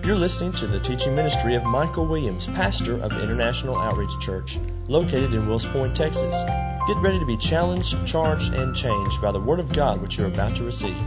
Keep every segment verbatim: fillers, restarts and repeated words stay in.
You're listening to the teaching ministry of Michael Williams, pastor of International Outreach Church, located in Wills Point, Texas. Get ready to be challenged, charged, and changed by the Word of God which you're about to receive.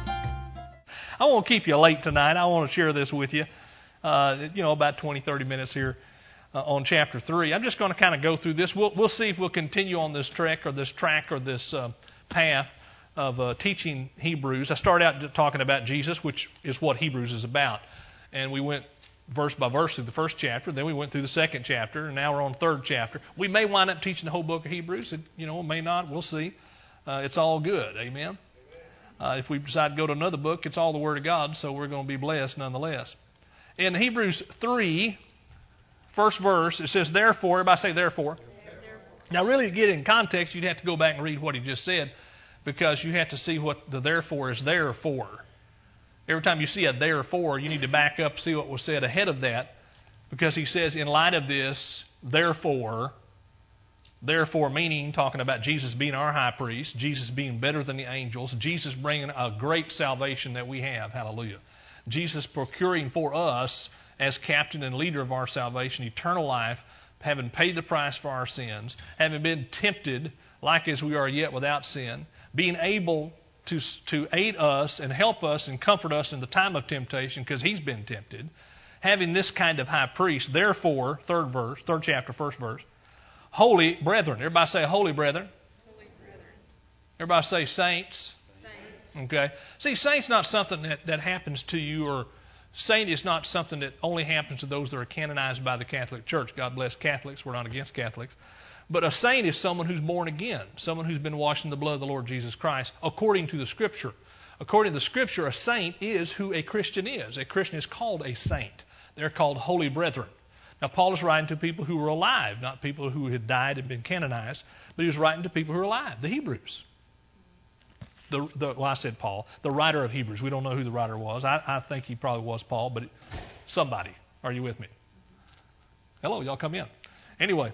I won't keep you late tonight. I want to share this with you. Uh, you know, about twenty, thirty minutes here uh, on chapter three. I'm just going to kind of go through this. We'll, we'll see if we'll continue on this trek or this track or this uh, path of uh, teaching Hebrews. I started out talking about Jesus, which is what Hebrews is about. And we went verse by verse through the first chapter. Then we went through the second chapter, and now we're on the third chapter. We may wind up teaching the whole book of Hebrews. It, you know, may not. We'll see. Uh, it's all good. Amen. Uh, if we decide to go to another book, it's all the Word of God, so we're going to be blessed nonetheless. In Hebrews three, first verse, it says, therefore. Everybody say therefore. Therefore. Now, really, to get in context, you'd have to go back and read what he just said, because you have to see what the therefore is there for. Every time you see a therefore, you need to back up, see what was said ahead of that, because he says, in light of this, therefore, therefore meaning, talking about Jesus being our high priest, Jesus being better than the angels, Jesus bringing a great salvation that we have, hallelujah. Jesus procuring for us, as captain and leader of our salvation, eternal life, having paid the price for our sins, having been tempted like as we are yet without sin, being able to, to aid us and help us and comfort us in the time of temptation because he's been tempted, having this kind of high priest. Therefore, third verse, third chapter, first verse, holy brethren. Everybody say holy brethren. Holy brethren. Everybody say saints. Saints. Okay. See, saint's not something that, that happens to you, or saint is not something that only happens to those that are canonized by the Catholic Church. God bless Catholics. We're not against Catholics. But a saint is someone who's born again, someone who's been washed in the blood of the Lord Jesus Christ, according to the Scripture. According to the Scripture, a saint is who a Christian is. A Christian is called a saint. They're called holy brethren. Now, Paul is writing to people who were alive, not people who had died and been canonized, but he was writing to people who were alive, the Hebrews. The, the, well, I said Paul, the writer of Hebrews. We don't know who the writer was. I, I think he probably was Paul, but it, somebody. Are you with me? Hello, y'all come in. Anyway,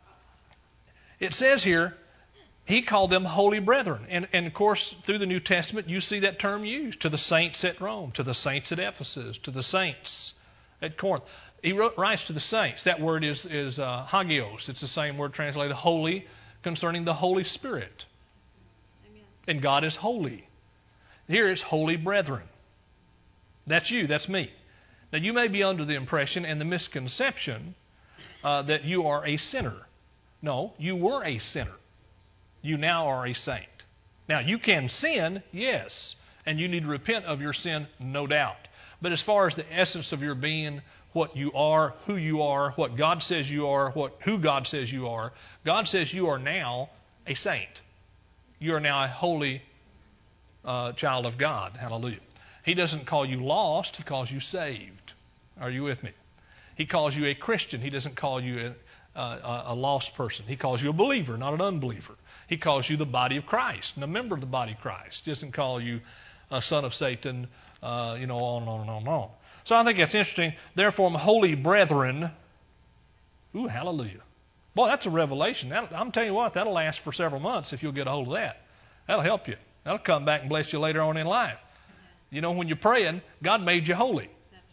it says here, he called them holy brethren. And, and of course, through the New Testament, you see that term used to the saints at Rome, to the saints at Ephesus, to the saints at Corinth. He wrote, writes to the saints. That word is, is uh, hagios. It's the same word translated holy concerning the Holy Spirit. Amen. And God is holy. Here it's holy brethren. That's you. That's me. Now, you may be under the impression and the misconception uh, that you are a sinner. No, you were a sinner. You now are a saint. Now, you can sin, yes, and you need to repent of your sin, no doubt. But as far as the essence of your being, what you are, who you are, what God says you are, what who God says you are, God says you are now a saint. You are now a holy uh, child of God. Hallelujah. He doesn't call you lost. He calls you saved. Are you with me? He calls you a Christian. He doesn't call you a Uh, a lost person. He calls you a believer, not an unbeliever. He calls you the body of Christ, and a member of the body of Christ. He doesn't call you a son of Satan, uh, you know, on and on and on and on. So I think that's interesting. Therefore, holy brethren, ooh, hallelujah. Boy, that's a revelation. That'll, I'm telling you what, that'll last for several months if you'll get a hold of that. That'll help you. That'll come back and bless you later on in life. You know, when you're praying, God made you holy. That's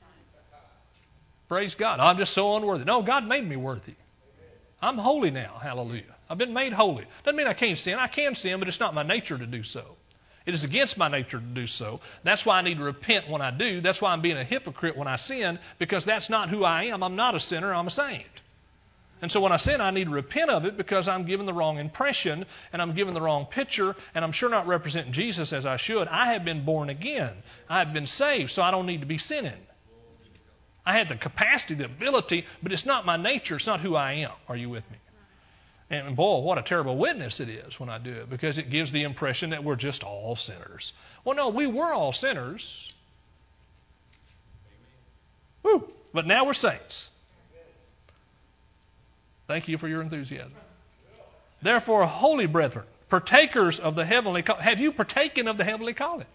right. Praise God. I'm just so unworthy. No, God made me worthy. I'm holy now. Hallelujah. I've been made holy. Doesn't mean I can't sin. I can sin, but it's not my nature to do so. It is against my nature to do so. That's why I need to repent when I do. That's why I'm being a hypocrite when I sin, because that's not who I am. I'm not a sinner. I'm a saint. And so when I sin, I need to repent of it because I'm giving the wrong impression and I'm giving the wrong picture and I'm sure not representing Jesus as I should. I have been born again. I have been saved, so I don't need to be sinning. I had the capacity, the ability, but it's not my nature. It's not who I am. Are you with me? And boy, what a terrible witness it is when I do it, because it gives the impression that we're just all sinners. Well, no, we were all sinners. Woo. But now we're saints. Thank you for your enthusiasm. Therefore, holy brethren, partakers of the heavenly calling. Have you partaken of the heavenly calling?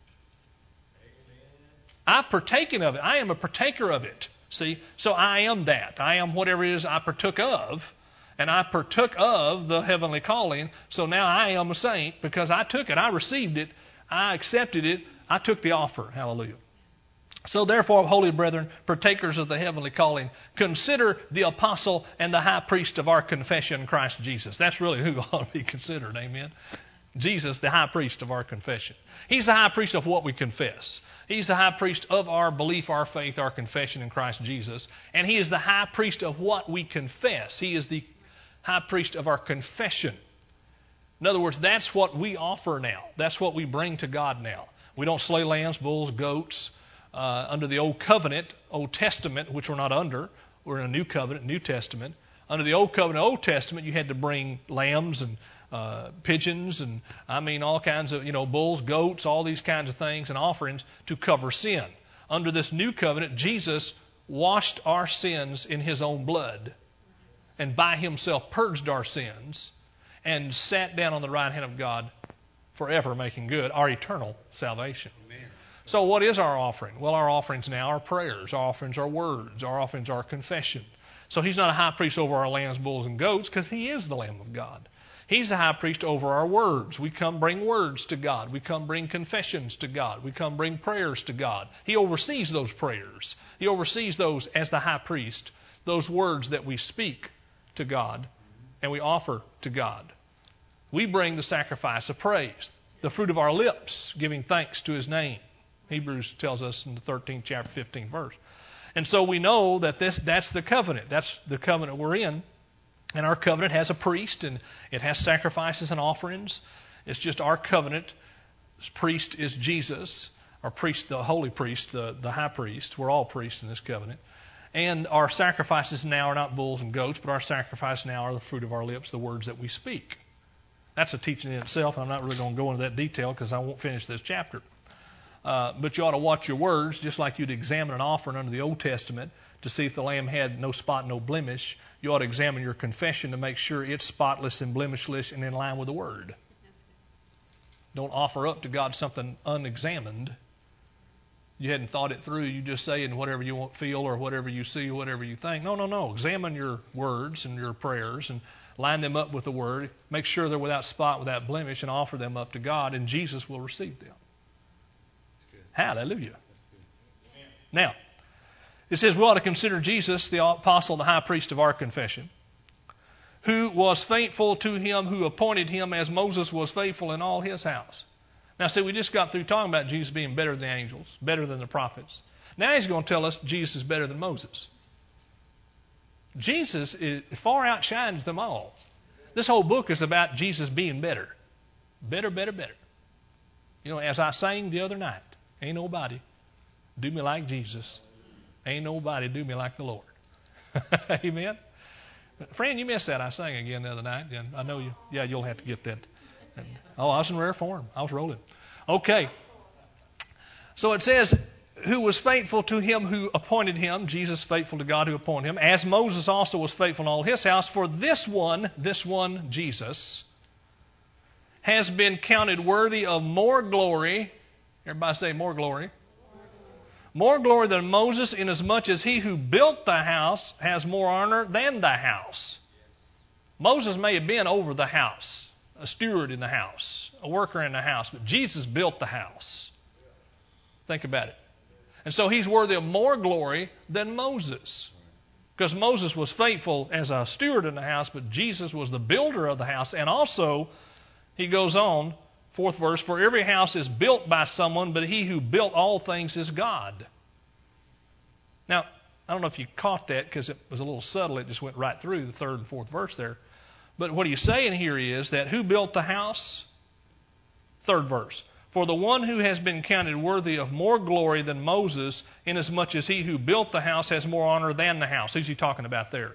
I've partaken of it. I am a partaker of it. See? So I am that. I am whatever it is I partook of. And I partook of the heavenly calling. So now I am a saint because I took it. I received it. I accepted it. I took the offer. Hallelujah. So therefore, holy brethren, partakers of the heavenly calling, consider the apostle and the high priest of our confession, Christ Jesus. That's really who ought to be considered, amen? Jesus, the high priest of our confession. He's the high priest of what we confess. He's the high priest of our belief, our faith, our confession in Christ Jesus. And He is the high priest of what we confess. He is the high priest of our confession. In other words, that's what we offer now. That's what we bring to God now. We don't slay lambs, bulls, goats. Uh, under the Old Covenant, Old Testament, which we're not under, we're in a New Covenant, New Testament. Under the Old Covenant, Old Testament, you had to bring lambs and uh, pigeons and, I mean, all kinds of, you know, bulls, goats, all these kinds of things and offerings to cover sin. Under this New Covenant, Jesus washed our sins in His own blood and by Himself purged our sins and sat down on the right hand of God forever, making good our eternal salvation. Amen. So what is our offering? Well, our offerings now are prayers. Our offerings are words. Our offerings are confession. So He's not a high priest over our lambs, bulls, and goats because He is the Lamb of God. He's the high priest over our words. We come bring words to God. We come bring confessions to God. We come bring prayers to God. He oversees those prayers. He oversees those as the high priest, those words that we speak to God and we offer to God. We bring the sacrifice of praise, the fruit of our lips, giving thanks to His name. Hebrews tells us in the thirteenth chapter, fifteenth verse. And so we know that this that's the covenant. That's the covenant we're in. And our covenant has a priest, and it has sacrifices and offerings. It's just our covenant. This priest is Jesus. Our priest, the holy priest, the, the high priest. We're all priests in this covenant. And our sacrifices now are not bulls and goats, but our sacrifices now are the fruit of our lips, the words that we speak. That's a teaching in itself, and I'm not really going to go into that detail because I won't finish this chapter. Uh, but you ought to watch your words, just like you'd examine an offering under the Old Testament to see if the lamb had no spot, no blemish. You ought to examine your confession to make sure it's spotless and blemishless and in line with the Word. Don't offer up to God something unexamined. You hadn't thought it through. You just say in whatever you want, feel or whatever you see or whatever you think. No, no, no. Examine your words and your prayers and line them up with the Word. Make sure they're without spot, without blemish, and offer them up to God, and Jesus will receive them. Hallelujah. Now, it says we ought to consider Jesus, the apostle, the high priest of our confession, who was faithful to Him who appointed Him as Moses was faithful in all His house. Now, see, we just got through talking about Jesus being better than the angels, better than the prophets. Now He's going to tell us Jesus is better than Moses. Jesus is, far outshines them all. This whole book is about Jesus being better. Better, better, better. You know, as I sang the other night, ain't nobody do me like Jesus. Ain't nobody do me like the Lord. Amen? Friend, you missed that. I sang again the other night. And I know you. Yeah, you'll have to get that. And, oh, I was in rare form. I was rolling. Okay. So it says, who was faithful to Him who appointed Him, Jesus faithful to God who appointed Him, as Moses also was faithful in all his house. For this one, this one, Jesus, has been counted worthy of more glory. Everybody say more glory. More glory than Moses, inasmuch as he who built the house has more honor than the house. Moses may have been over the house, a steward in the house, a worker in the house, but Jesus built the house. Think about it. And so He's worthy of more glory than Moses. Because Moses was faithful as a steward in the house, but Jesus was the builder of the house. And also, he goes on, fourth verse, for every house is built by someone, but He who built all things is God. Now, I don't know if you caught that because it was a little subtle. It just went right through the third and fourth verse there. But what he's saying here is that who built the house? Third verse. For the one who has been counted worthy of more glory than Moses, inasmuch as he who built the house has more honor than the house. Who's he talking about there?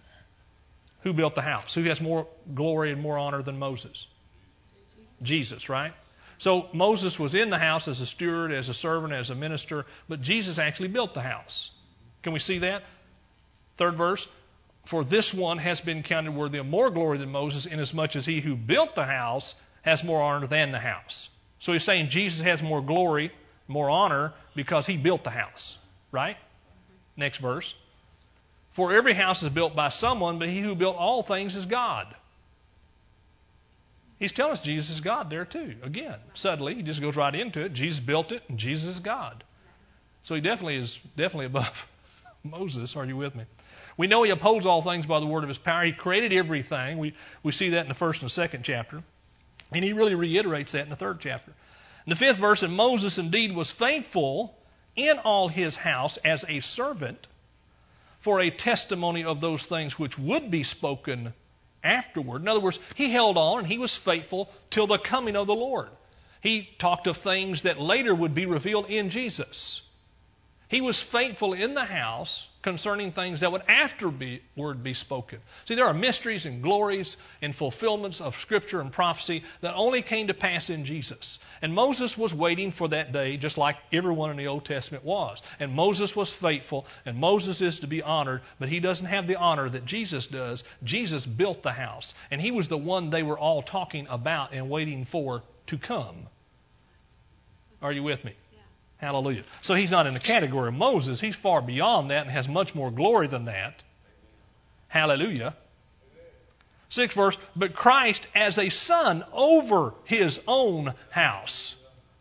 Who built the house? Who has more glory and more honor than Moses? Jesus, right? So Moses was in the house as a steward, as a servant, as a minister, but Jesus actually built the house. Can we see that? Third verse. For this one has been counted worthy of more glory than Moses, inasmuch as he who built the house has more honor than the house. So he's saying Jesus has more glory, more honor, because He built the house. Right? Next verse. For every house is built by someone, but He who built all things is God. He's telling us Jesus is God there too. Again, subtly, He just goes right into it. Jesus built it, and Jesus is God. So he definitely is definitely above Moses. Are you with me? We know he upholds all things by the word of his power. He created everything. We, we see that in the first and second chapter. And he really reiterates that in the third chapter. In the fifth verse, and Moses indeed was faithful in all his house as a servant for a testimony of those things which would be spoken afterward. In other words, he held on and he was faithful till the coming of the Lord. He talked of things that later would be revealed in Jesus. He was faithful in the house concerning things that would afterward be spoken. See, there are mysteries and glories and fulfillments of Scripture and prophecy that only came to pass in Jesus. And Moses was waiting for that day just like everyone in the Old Testament was. And Moses was faithful, and Moses is to be honored, but he doesn't have the honor that Jesus does. Jesus built the house, and he was the one they were all talking about and waiting for to come. Are you with me? Hallelujah. So he's not in the category of Moses. He's far beyond that and has much more glory than that. Hallelujah. Sixth verse, but Christ as a son over his own house.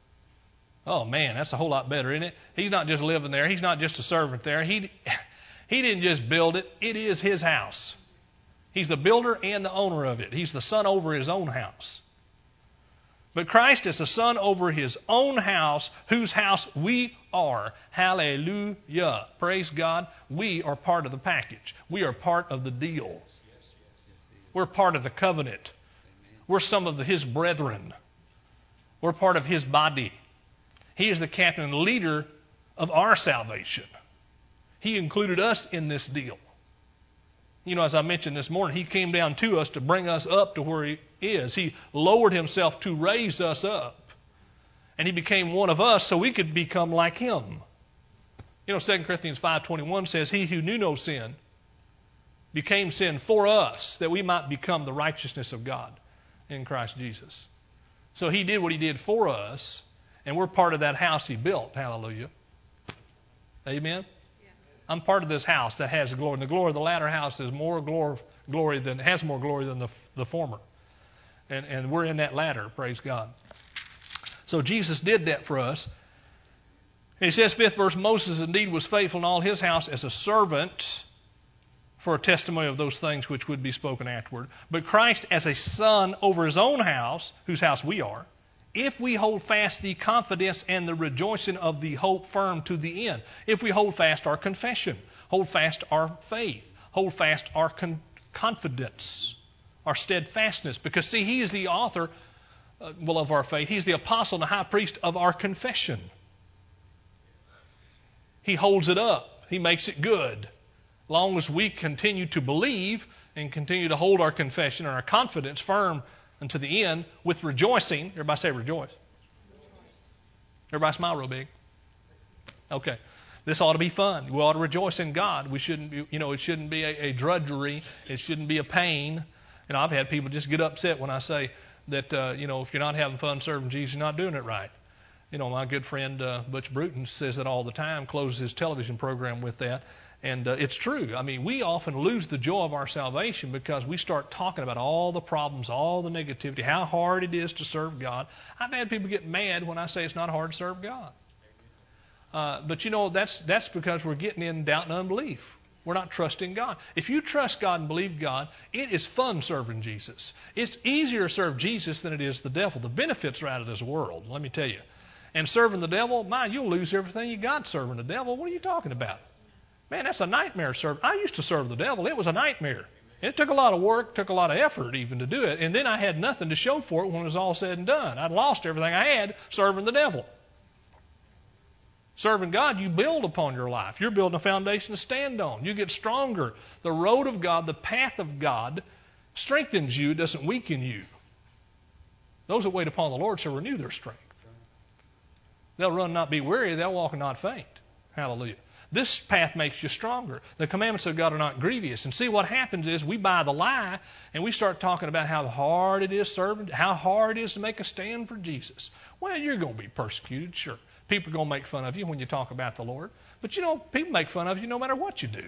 Oh man, that's a whole lot better, isn't it? He's not just living there. He's not just a servant there. He, he didn't just build it. It is his house. He's the builder and the owner of it. He's the son over his own house. But Christ is the son over his own house, whose house we are. Hallelujah. Praise God. We are part of the package. We are part of the deal. We're part of the covenant. We're some of the, his brethren. We're part of his body. He is the captain and leader of our salvation. He included us in this deal. You know, as I mentioned this morning, he came down to us to bring us up to where he is. He lowered himself to raise us up. And he became one of us so we could become like him. You know, Second Corinthians five twenty-one says, he who knew no sin became sin for us, that we might become the righteousness of God in Christ Jesus. So he did what he did for us, and we're part of that house he built. Hallelujah. Amen? I'm part of this house that has glory. And the glory of the latter house is more glory, glory than has more glory than the, the former. And, and we're in that latter, praise God. So Jesus did that for us. And he says, fifth verse, Moses indeed was faithful in all his house as a servant for a testimony of those things which would be spoken afterward. But Christ as a son over his own house, whose house we are, if we hold fast the confidence and the rejoicing of the hope firm to the end. If we hold fast our confession, hold fast our faith, hold fast our con- confidence, our steadfastness. Because, see, he is the author uh, well, of our faith. He's the apostle and the high priest of our confession. He holds it up. He makes it good. As long as we continue to believe and continue to hold our confession and our confidence firm and to the end with rejoicing. Everybody say rejoice. Everybody smile real big. Okay. This ought to be fun. We ought to rejoice in God. We shouldn't be, you know, it shouldn't be a, a drudgery. It shouldn't be a pain. You know, I've had people just get upset when I say that, uh, you know, if you're not having fun serving Jesus, you're not doing it right. You know, my good friend uh, Butch Bruton says that all the time, closes his television program with that. And uh, it's true. I mean, we often lose the joy of our salvation because we start talking about all the problems, all the negativity, how hard it is to serve God. I've had people get mad when I say it's not hard to serve God. Uh, but, you know, that's that's because we're getting in doubt and unbelief. We're not trusting God. If you trust God and believe God, it is fun serving Jesus. It's easier to serve Jesus than it is the devil. The benefits are out of this world, let me tell you. And serving the devil, man, you'll lose everything you got serving the devil. What are you talking about? Man, that's a nightmare serving. I used to serve the devil. It was a nightmare. It took a lot of work, took a lot of effort even to do it. And then I had nothing to show for it when it was all said and done. I'd lost everything I had serving the devil. Serving God, you build upon your life. You're building a foundation to stand on. You get stronger. The road of God, the path of God strengthens you, doesn't weaken you. Those that wait upon the Lord shall renew their strength. They'll run and not be weary. They'll walk and not faint. Hallelujah. This path makes you stronger. The commandments of God are not grievous. And see, what happens is we buy the lie and we start talking about how hard it is serving, how hard it is to make a stand for Jesus. Well, you're going to be persecuted, sure. People are going to make fun of you when you talk about the Lord. But, you know, people make fun of you no matter what you do.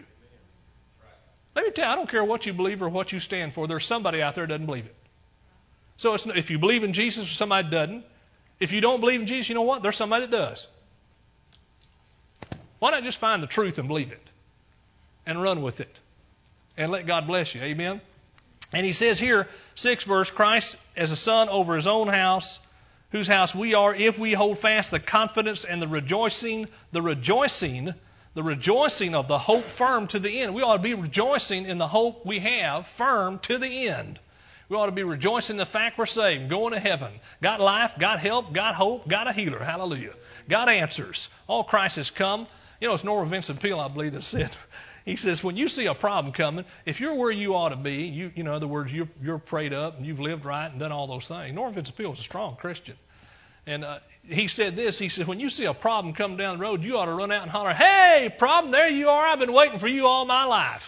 Let me tell you, I don't care what you believe or what you stand for. There's somebody out there that doesn't believe it. So it's, if you believe in Jesus or somebody doesn't, if you don't believe in Jesus, you know what? There's somebody that does. Why not just find the truth and believe it and run with it and let God bless you? Amen? And he says here, sixth verse, Christ as a son over his own house, whose house we are, if we hold fast the confidence and the rejoicing, the rejoicing, the rejoicing of the hope firm to the end. We ought to be rejoicing in the hope we have firm to the end. We ought to be rejoicing in the fact we're saved, going to heaven. Got life, got help, got hope, got a healer. Hallelujah. Got answers. All Christ has come. You know, it's Norman Vincent Peale, I believe, that said, he says, when you see a problem coming, if you're where you ought to be, you, you know, in other words, you're, you're prayed up and you've lived right and done all those things. Norman Vincent Peale was a strong Christian. And uh, he said this, he said, when you see a problem come down the road, you ought to run out and holler, hey, problem, there you are. I've been waiting for you all my life.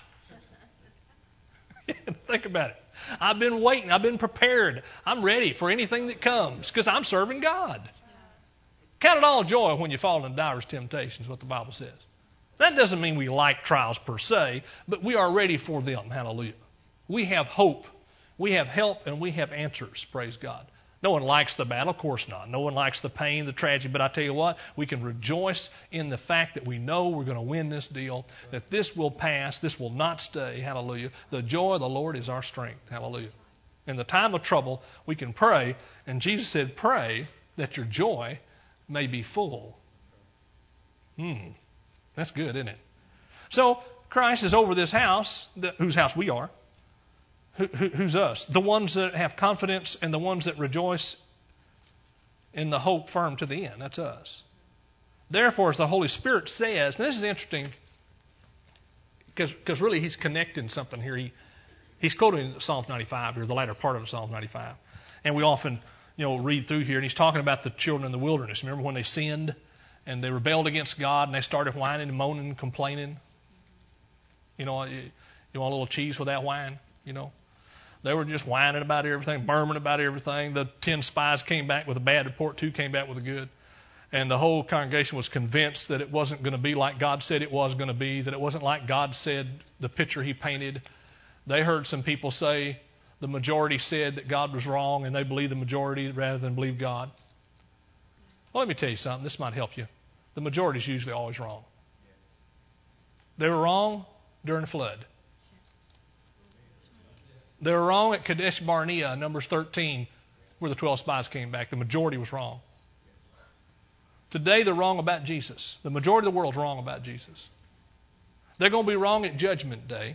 Think about it. I've been waiting. I've been prepared. I'm ready for anything that comes because I'm serving God. Count it all joy when you fall into diverse temptations, what the Bible says. That doesn't mean we like trials per se, but we are ready for them. Hallelujah. We have hope. We have help and we have answers. Praise God. No one likes the battle. Of course not. No one likes the pain, the tragedy. But I tell you what, we can rejoice in the fact that we know we're going to win this deal, that this will pass, this will not stay. Hallelujah. The joy of the Lord is our strength. Hallelujah. In the time of trouble, we can pray. And Jesus said, pray that your joy may be full. Hmm. That's good, isn't it? So Christ is over this house, whose house we are. Who, who, who's us? The ones that have confidence and the ones that rejoice in the hope firm to the end. That's us. Therefore, as the Holy Spirit says, and this is interesting because really he's connecting something here. He, he's quoting Psalm ninety-five here, the latter part of Psalm ninety-five. And we often you know, read through here, and he's talking about the children in the wilderness. Remember when they sinned and they rebelled against God and they started whining and moaning and complaining? You know, you, you want a little cheese with that wine? You know? They were just whining about everything, murmuring about everything. The ten spies came back with a bad report, two came back with a good. And the whole congregation was convinced that it wasn't going to be like God said it was going to be, that it wasn't like God said the picture he painted. They heard some people say the majority said that God was wrong, and they believed the majority rather than believe God. Well, let me tell you something. This might help you. The majority is usually always wrong. They were wrong during the flood. They were wrong at Kadesh Barnea, Numbers thirteen, where the twelve spies came back. The majority was wrong. Today they're wrong about Jesus. The majority of the world's wrong about Jesus. They're going to be wrong at Judgment Day.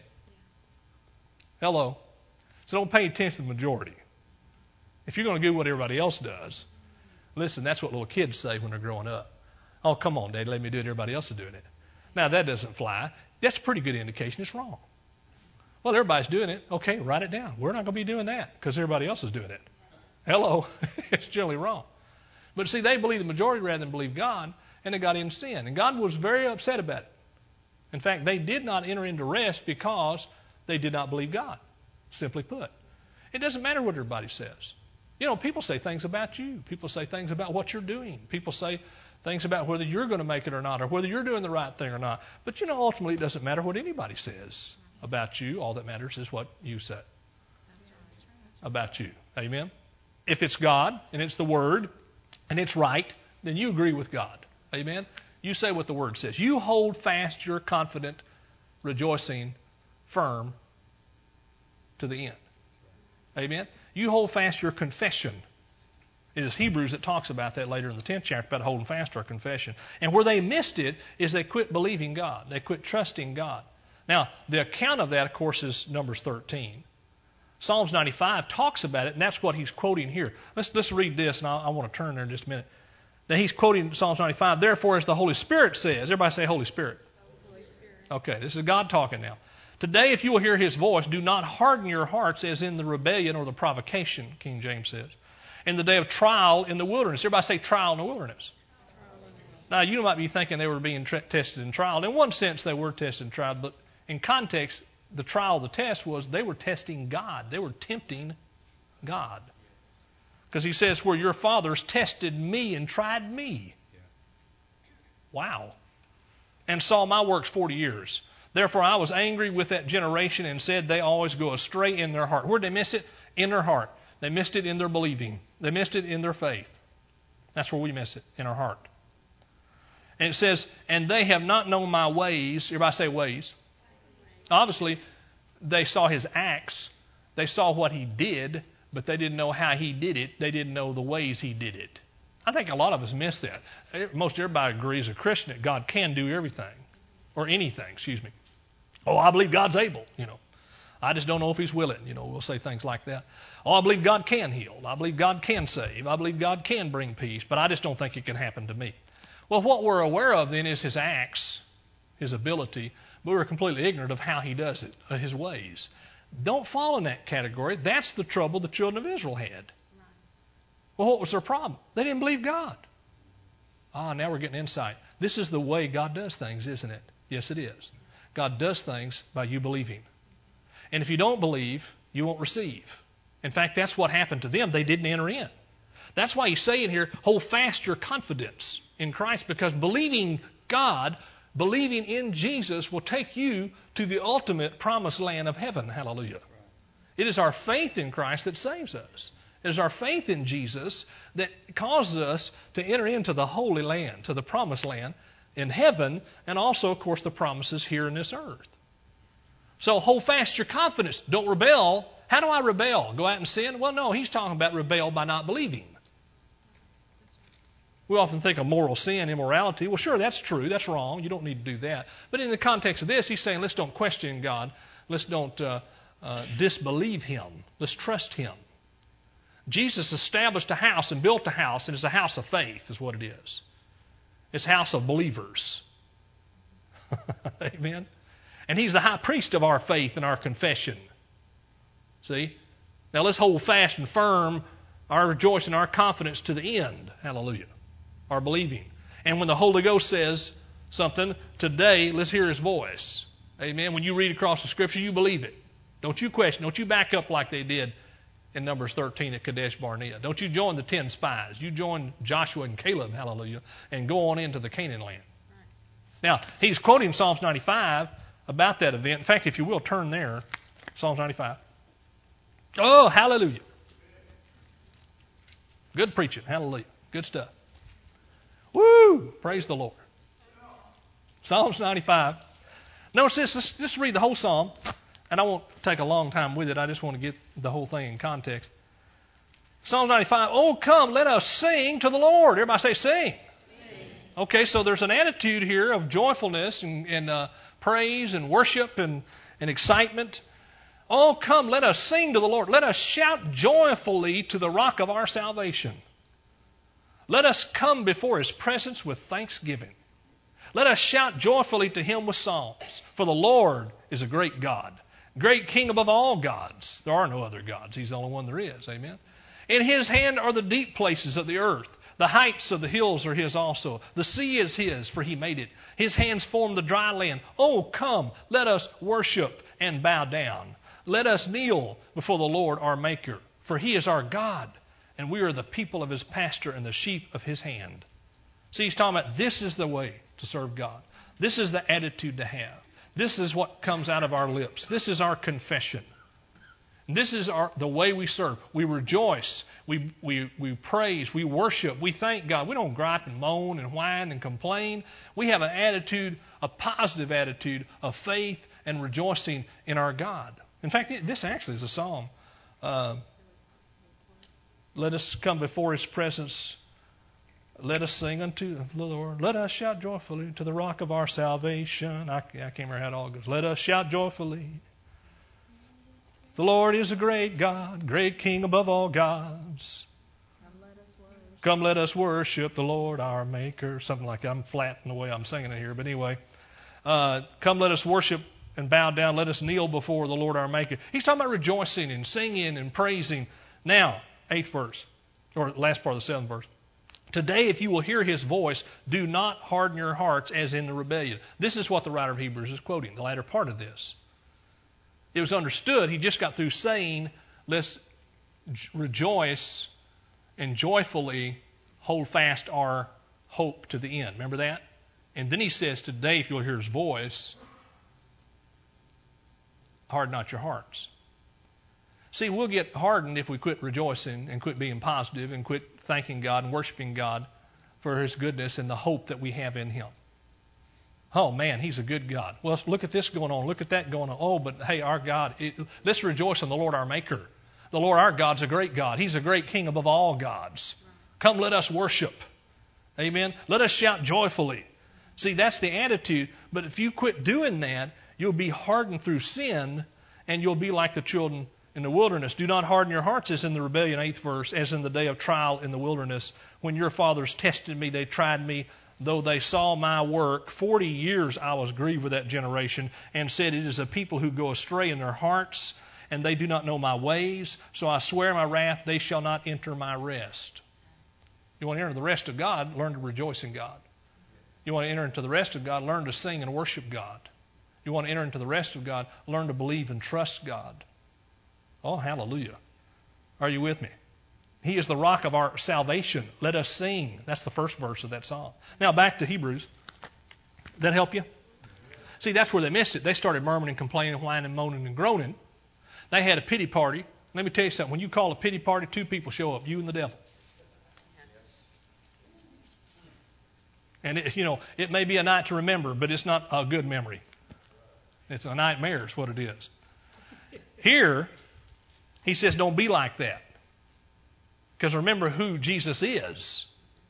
Hello. So don't pay attention to the majority. If you're going to do what everybody else does, listen, that's what little kids say when they're growing up. Oh, come on, Dad, let me do it. Everybody else is doing it. Now, that doesn't fly. That's a pretty good indication it's wrong. Well, everybody's doing it. Okay, write it down. We're not going to be doing that because everybody else is doing it. Hello. It's generally wrong. But see, they believe the majority rather than believe God, and they got in sin. And God was very upset about it. In fact, they did not enter into rest because they did not believe God, simply put. It doesn't matter what everybody says. You know, people say things about you. People say things about what you're doing. People say things about whether you're going to make it or not, or whether you're doing the right thing or not. But, you know, ultimately it doesn't matter what anybody says about you. All that matters is what you say about you. Amen? If it's God, and it's the Word, and it's right, then you agree with God. Amen? You say what the Word says. You hold fast your confident, rejoicing, firm to the end. Amen? You hold fast your confession. It is Hebrews that talks about that later in the tenth chapter, about holding fast to our confession. And where they missed it is they quit believing God. They quit trusting God. Now, the account of that, of course, is Numbers thirteen. Psalms ninety-five talks about it, and that's what he's quoting here. Let's, let's read this, and I, I want to turn there in just a minute. Now, he's quoting Psalms ninety-five. Therefore, as the Holy Spirit says, everybody say Holy Spirit. Holy Spirit. Okay, this is God talking now. Today, if you will hear His voice, do not harden your hearts as in the rebellion or the provocation, King James says, in the day of trial in the wilderness. Everybody say trial in the wilderness. Now, you might be thinking they were being tra- tested and trialed. In one sense, they were tested and trialed, but in context, the trial, the test was they were testing God. They were tempting God. Because He says, where your fathers tested me and tried me. Wow. And saw my works forty years. Therefore I was angry with that generation and said they always go astray in their heart. Where did they miss it? In their heart. They missed it in their believing. They missed it in their faith. That's where we miss it, in our heart. And it says, and they have not known my ways. Everybody say ways. Obviously, they saw his acts. They saw what he did, but they didn't know how he did it. They didn't know the ways he did it. I think a lot of us miss that. Most everybody agrees, a Christian, that God can do everything. Or anything, excuse me. Oh, I believe God's able, you know. I just don't know if he's willing. You know, we'll say things like that. Oh, I believe God can heal. I believe God can save. I believe God can bring peace, but I just don't think it can happen to me. Well, what we're aware of then is his acts, his ability, but we're completely ignorant of how he does it, his ways. Don't fall in that category. That's the trouble the children of Israel had. Well, what was their problem? They didn't believe God. Ah, now we're getting insight. This is the way God does things, isn't it? Yes, it is. God does things by you believing. And if you don't believe, you won't receive. In fact, that's what happened to them. They didn't enter in. That's why he's saying here, hold fast your confidence in Christ, because believing God, believing in Jesus will take you to the ultimate promised land of heaven. Hallelujah. It is our faith in Christ that saves us. It is our faith in Jesus that causes us to enter into the holy land, to the promised land in heaven, and also, of course, the promises here in this earth. So hold fast your confidence. Don't rebel. How do I rebel? Go out and sin? Well, no, he's talking about rebel by not believing. We often think of moral sin, immorality. Well, sure, that's true. That's wrong. You don't need to do that. But in the context of this, he's saying, let's don't question God. Let's don't uh, uh, disbelieve him. Let's trust him. Jesus established a house and built a house, and it's a house of faith is what it is. It's a house of believers. Amen? And he's the high priest of our faith and our confession. See? Now let's hold fast and firm our rejoicing, our confidence to the end. Hallelujah. Our believing. And when the Holy Ghost says something, today, let's hear his voice. Amen? When you read across the Scripture, you believe it. Don't you question. Don't you back up like they did in Numbers thirteen at Kadesh Barnea. Don't you join the ten spies. You join Joshua and Caleb, hallelujah, and go on into the Canaan land. Now, he's quoting Psalms ninety-five about that event. In fact, if you will, turn there. Psalms ninety-five. Oh, hallelujah. Good preaching. Hallelujah. Good stuff. Woo! Praise the Lord. Psalms ninety-five. Notice this. Let's just read the whole psalm. And I won't take a long time with it. I just want to get the whole thing in context. Psalm ninety-five. Oh, come, let us sing to the Lord. Everybody say sing. Sing. Okay, so there's an attitude here of joyfulness and, and uh, praise and worship and, and excitement. Oh, come, let us sing to the Lord. Let us shout joyfully to the rock of our salvation. Let us come before his presence with thanksgiving. Let us shout joyfully to him with psalms. For the Lord is a great God, great King above all gods. There are no other gods. He's the only one there is. Amen. In his hand are the deep places of the earth. The heights of the hills are his also. The sea is his, for he made it. His hands formed the dry land. Oh, come, let us worship and bow down. Let us kneel before the Lord our Maker, for he is our God, and we are the people of his pasture and the sheep of his hand. See, he's talking about this is the way to serve God. This is the attitude to have. This is what comes out of our lips. This is our confession. This is our, the way we serve. We rejoice. We, we, we praise. We worship. We thank God. We don't gripe and moan and whine and complain. We have an attitude, a positive attitude of faith and rejoicing in our God. In fact, this actually is a psalm. Uh, let us come before his presence. Let us sing unto the Lord. Let us shout joyfully to the rock of our salvation. I, I can't remember how it all goes. Let us shout joyfully. The Lord is a great God, great King above all gods. Come let us worship, Come, let us worship the Lord our Maker. Something like that. I'm flat in the way I'm singing it here. But anyway, uh, come let us worship and bow down. Let us kneel before the Lord our Maker. He's talking about rejoicing and singing and praising. Now, eighth verse, or last part of the seventh verse. Today, if you will hear his voice, do not harden your hearts as in the rebellion. This is what the writer of Hebrews is quoting, the latter part of this. It was understood. He just got through saying, let's rejoice and joyfully hold fast our hope to the end. Remember that? And then he says, today, if you'll hear his voice, harden not your hearts. See, we'll get hardened if we quit rejoicing and quit being positive and quit thanking God and worshiping God for His goodness and the hope that we have in Him. Oh, man, He's a good God. Well, look at this going on. Look at that going on. Oh, but hey, our God, it, let's rejoice in the Lord our Maker. The Lord our God's a great God. He's a great King above all gods. Come, let us worship. Amen. Let us shout joyfully. See, that's the attitude. But if you quit doing that, you'll be hardened through sin, and you'll be like the children in the wilderness. Do not harden your hearts, as in the rebellion, eighth verse, as in the day of trial in the wilderness. When your fathers tested me, they tried me, though they saw my work. Forty years I was grieved with that generation, and said, it is a people who go astray in their hearts, and they do not know my ways. So I swear my wrath, they shall not enter my rest. You want to enter the rest of God, learn to rejoice in God. You want to enter into the rest of God, learn to sing and worship God. You want to enter into the rest of God, learn to believe and trust God. Oh, hallelujah. Are you with me? He is the rock of our salvation. Let us sing. That's the first verse of that song. Now back to Hebrews. Did that help you? See, that's where they missed it. They started murmuring, complaining, whining, moaning, and groaning. They had a pity party. Let me tell you something. When you call a pity party, two people show up, you and the devil. And, it, you know, it may be a night to remember, but it's not a good memory. It's a nightmare is what it is. Here, he says, don't be like that. Because remember who Jesus is.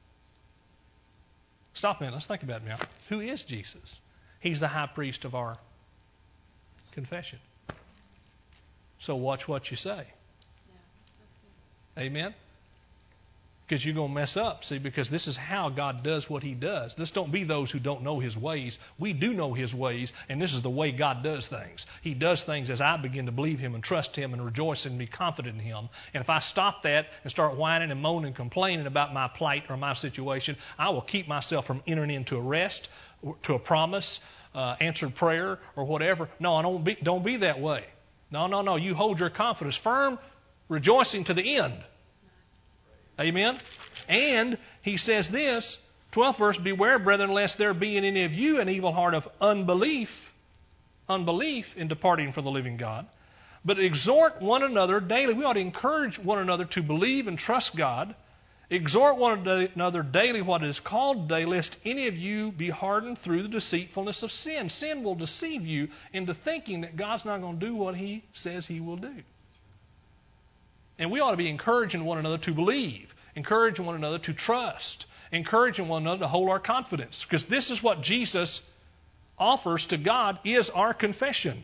Stop a minute. Let's think about it now. Who is Jesus? He's the high priest of our confession. So watch what you say. Yeah, that's good. Amen? Because you're going to mess up, see, because this is how God does what He does. Let's don't be those who don't know His ways. We do know His ways, and this is the way God does things. He does things as I begin to believe Him and trust Him and rejoice and be confident in Him. And if I stop that and start whining and moaning and complaining about my plight or my situation, I will keep myself from entering into a rest, to a promise, uh, answered prayer, or whatever. No, I don't be, don't be that way. No, no, no. You hold your confidence firm, rejoicing to the end. Amen? And he says this, twelfth verse, beware, brethren, lest there be in any of you an evil heart of unbelief, unbelief in departing from the living God, but exhort one another daily. We ought to encourage one another to believe and trust God. Exhort one another daily what is called today, lest any of you be hardened through the deceitfulness of sin. Sin will deceive you into thinking that God's not going to do what He says He will do. And we ought to be encouraging one another to believe, encouraging one another to trust, encouraging one another to hold our confidence. Because this is what Jesus offers to God, is our confession.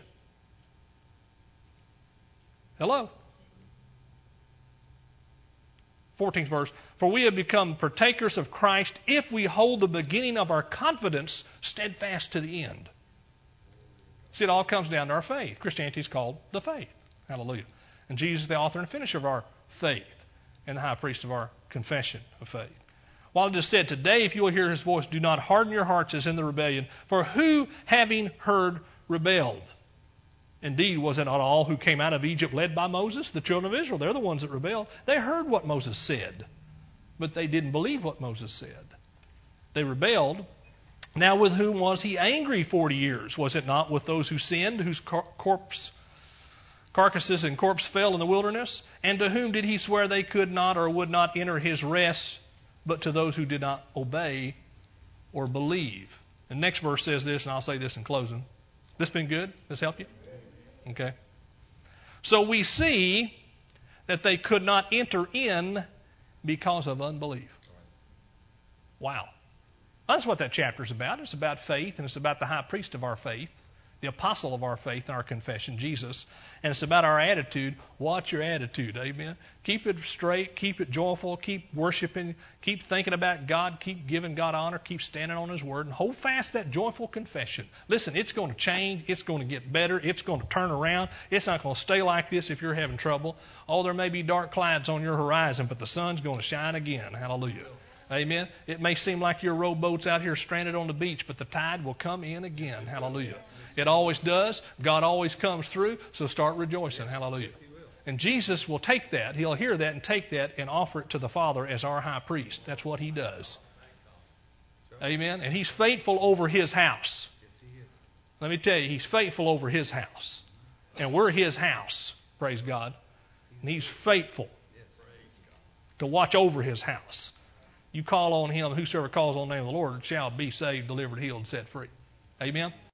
Hello? fourteenth verse, for we have become partakers of Christ if we hold the beginning of our confidence steadfast to the end. See, it all comes down to our faith. Christianity is called the faith. Hallelujah. And Jesus is the author and finisher of our faith and the high priest of our confession of faith. While it is said, today if you will hear His voice, do not harden your hearts as in the rebellion. For who, having heard, rebelled? Indeed, was it not all who came out of Egypt led by Moses? The children of Israel, they're the ones that rebelled. They heard what Moses said, but they didn't believe what Moses said. They rebelled. Now with whom was He angry forty years? Was it not with those who sinned, whose cor- corpse Carcasses and corpse fell in the wilderness. And to whom did He swear they could not or would not enter His rest, but to those who did not obey or believe? The next verse says this, and I'll say this in closing. This been good? This help you? Okay. So we see that they could not enter in because of unbelief. Wow. That's what that chapter is about. It's about faith, and it's about the high priest of our faith, the apostle of our faith and our confession, Jesus. And it's about our attitude. Watch your attitude, amen? Keep it straight, keep it joyful, keep worshiping, keep thinking about God, keep giving God honor, keep standing on His word, and hold fast that joyful confession. Listen, it's going to change, it's going to get better, it's going to turn around. It's not going to stay like this if you're having trouble. Oh, there may be dark clouds on your horizon, but the sun's going to shine again. Hallelujah. Amen. It may seem like your rowboat's out here stranded on the beach, but the tide will come in again. Hallelujah. It always does. God always comes through, so start rejoicing. Hallelujah. And Jesus will take that. He'll hear that and take that and offer it to the Father as our high priest. That's what He does. Amen. And He's faithful over His house. Let me tell you, He's faithful over His house. And we're His house. Praise God. And He's faithful to watch over His house. You call on Him, whosoever calls on the name of the Lord shall be saved, delivered, healed, and set free. Amen?